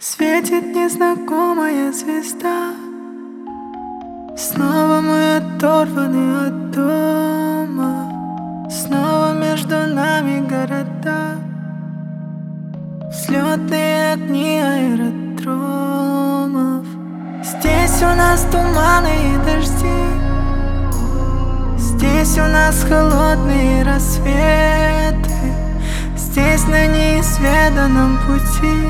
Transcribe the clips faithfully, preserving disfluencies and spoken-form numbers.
Светит незнакомая звезда. Снова мы оторваны от дома. Снова между нами города. Взлетные огни аэродромов. Здесь у нас туманы и дожди. Здесь у нас холодные рассветы. Здесь на неизведанном пути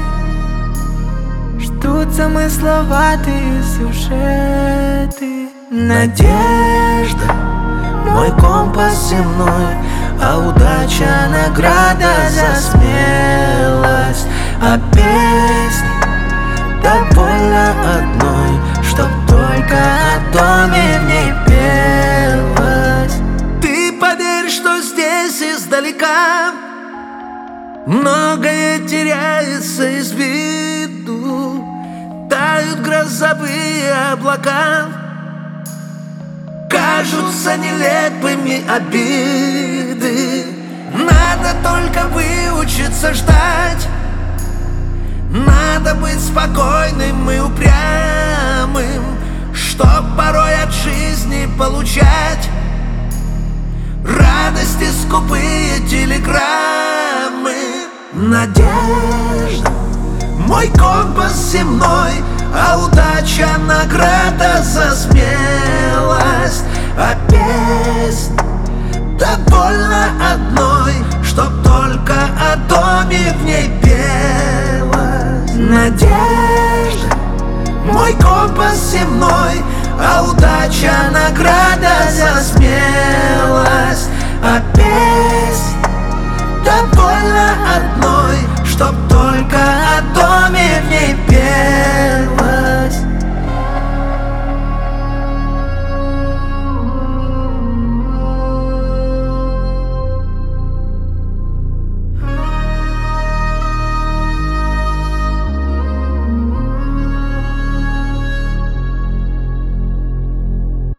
ждут замысловатые сюжеты. Надежда, мой компас земной, а удача награда за смелость. А песни довольно одной, чтоб только о доме в ней пелось. Ты поверь, что здесь издалека многое теряется из виду. Тают грозовые облака, кажутся нелепыми обиды. Надо только выучиться ждать. Надо быть спокойным и упрямым, чтоб порой от жизни получать радости скупые телеграммы. Надежда, мой компас земной, а удача награда за смелость. А песня довольно одной, чтоб только о доме в ней пелось. Надежда, мой компас земной, а удача награда за смелость. А песня довольно одной, чтоб только